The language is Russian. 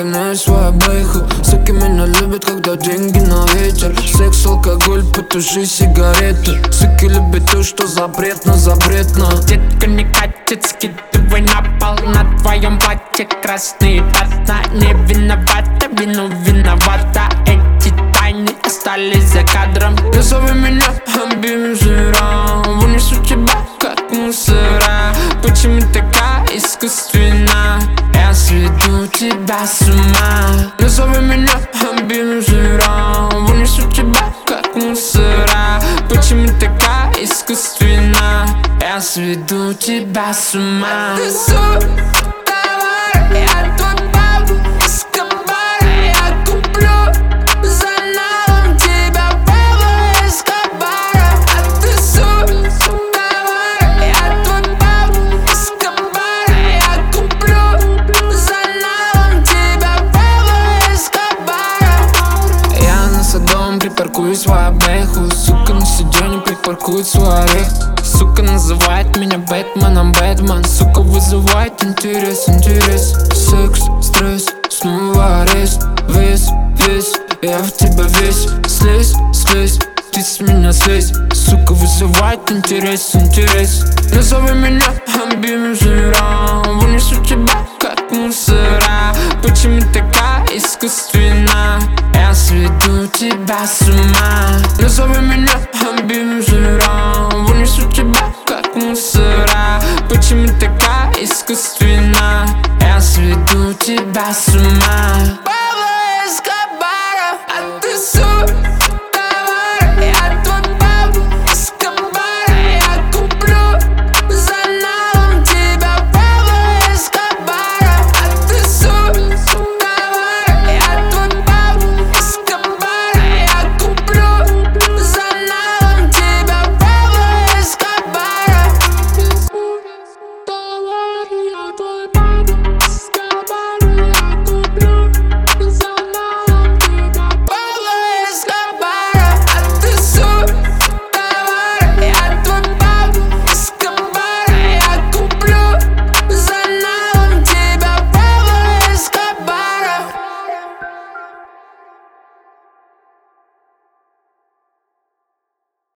равняю свою байху. Суки меня любят, когда деньги на ветер. Секс, алкоголь, потуши сигареты. Суки любят то, что запретно, запретно. Детка не катит, скидывай на пол. На твоем платье красные пятна. Не виновата, вину виновата. Эти тайны остались за кадром. Назови меня абьюзером. Вынесу тебя как мусора. Почему такая искусственная? Я сведу тебя с ума. Назови меня абьюзером. Вынесу тебя как мусора. Почему такая искусственная? Я сведу тебя с ума. Ты суть товара, я твой бабу Эскобар. Я куплю за налом тебя Пабло Эскобара. А ты суть товара, я твой бабу Эскобар. Я куплю за налом тебя Пабло Эскобара. Я на Содом припаркую свою бэху. Сука на сиденье припаркует свой орех. Сука называет меня Бэтменом, Бэтмен. Сука вызывает интерес, интерес. Секс, стресс, снова арест. Весь, я в тебя весь. Слезь, слезь, ты с меня слезь. Сука вызывает интерес, интерес. Назови меня абьюзером. Вынесу тебя как мусора. Почему такая искусственная? Я сведу тебя с ума. Назови меня абьюзером. Вынесу тебя как мусора. Почему такая искусственная? Я сведу тебя с ума.